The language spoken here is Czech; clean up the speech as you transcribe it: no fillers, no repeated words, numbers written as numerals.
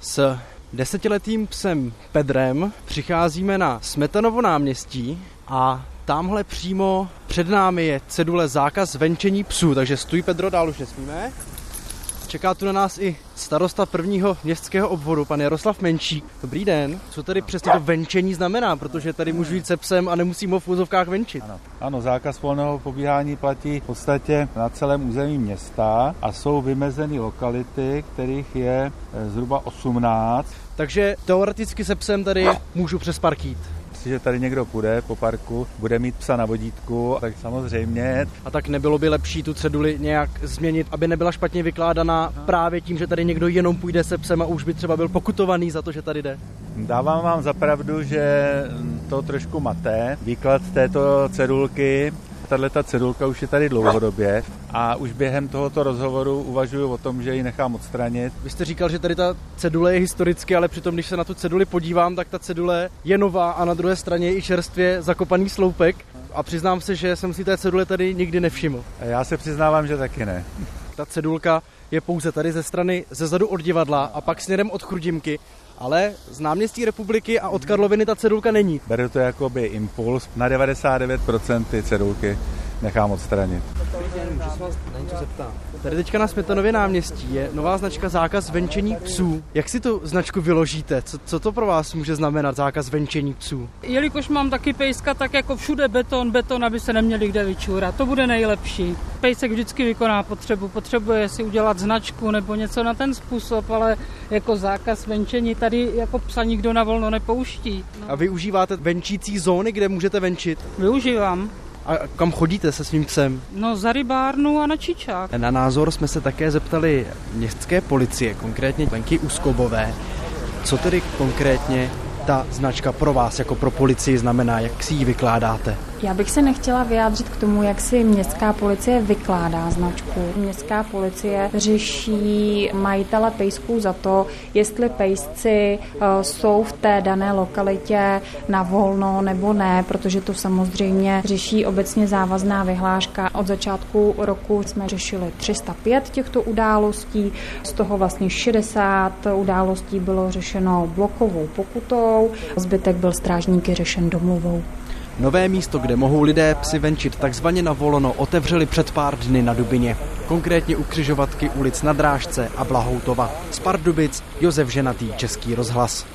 S 10letým psem Pedrem přicházíme na Smetanovo náměstí a tamhle přímo před námi je cedule zákaz venčení psů, takže stůj Pedro, dál už nesmíme. Čeká tu na nás i starosta prvního městského obvodu, pan Jaroslav Menšík. Dobrý den. Co tedy přesně to venčení znamená, protože tady můžu jít se psem a nemusím ho v úzovkách venčit? Ano, zákaz volného pobíhání platí v podstatě na celém území města a jsou vymezeny lokality, kterých je zhruba 18. Takže teoreticky se psem tady můžu přes park jít. Jestliže tady někdo půjde po parku, bude mít psa na vodítku, tak samozřejmě. A tak nebylo by lepší tu ceduli nějak změnit, aby nebyla špatně vykládaná právě tím, že tady někdo jenom půjde se psem a už by třeba byl pokutovaný za to, že tady jde? Dávám vám za pravdu, že to trošku mate. Výklad této cedulky, tato cedulka už je tady dlouhodobě a už během tohoto rozhovoru uvažuji o tom, že ji nechám odstranit. Vy jste říkal, že tady ta cedule je historicky, ale přitom, když se na tu ceduli podívám, tak ta cedule je nová a na druhé straně je i čerstvě zakopaný sloupek. A přiznám se, že jsem si té cedule tady nikdy nevšiml. Já se přiznávám, že taky ne. Ta cedulka je pouze tady ze strany zezadu od divadla a pak směrem od Chrudimky, ale z náměstí Republiky a od Karloviny ta cedulka není. Beru to jakoby impuls. Na 99% ty cedulky nechám odstranit. Můžu se vás na něco zeptat? Tady teďka na Smetanově náměstí je nová značka zákaz venčení psů. Jak si tu značku vyložíte? Co to pro vás může znamenat zákaz venčení psů? Jelikož mám taky pejska, tak jako všude beton, aby se neměli kde vyčůrat. To bude nejlepší. Pejsek vždycky vykoná potřebuje si udělat značku nebo něco na ten způsob, ale jako zákaz venčení tady jako psa nikdo na volno nepouští. No. A vy užíváte venčící zóny, kde můžete venčit? Využívám. A kam chodíte se svým psem? No za rybárnu a na čičák. Na názor jsme se také zeptali městské policie, konkrétně Lenky Úskobové. Co tedy konkrétně ta značka pro vás jako pro policii znamená, jak si ji vykládáte? Já bych se nechtěla vyjádřit k tomu, jak si městská policie vykládá značku. Městská policie řeší majitele pejsků za to, jestli pejsci jsou v té dané lokalitě na volno nebo ne, protože to samozřejmě řeší obecně závazná vyhláška. Od začátku roku jsme řešili 305 těchto událostí, z toho vlastně 60 událostí bylo řešeno blokovou pokutou, zbytek byl strážníky řešen domluvou. Nové místo, kde mohou lidé psy venčit takzvaně na volno, otevřeli před pár dny na Dubině. Konkrétně u křižovatky ulic Na Drážce a Blahoutova. Z Pardubic Josef Ženatý, Český rozhlas.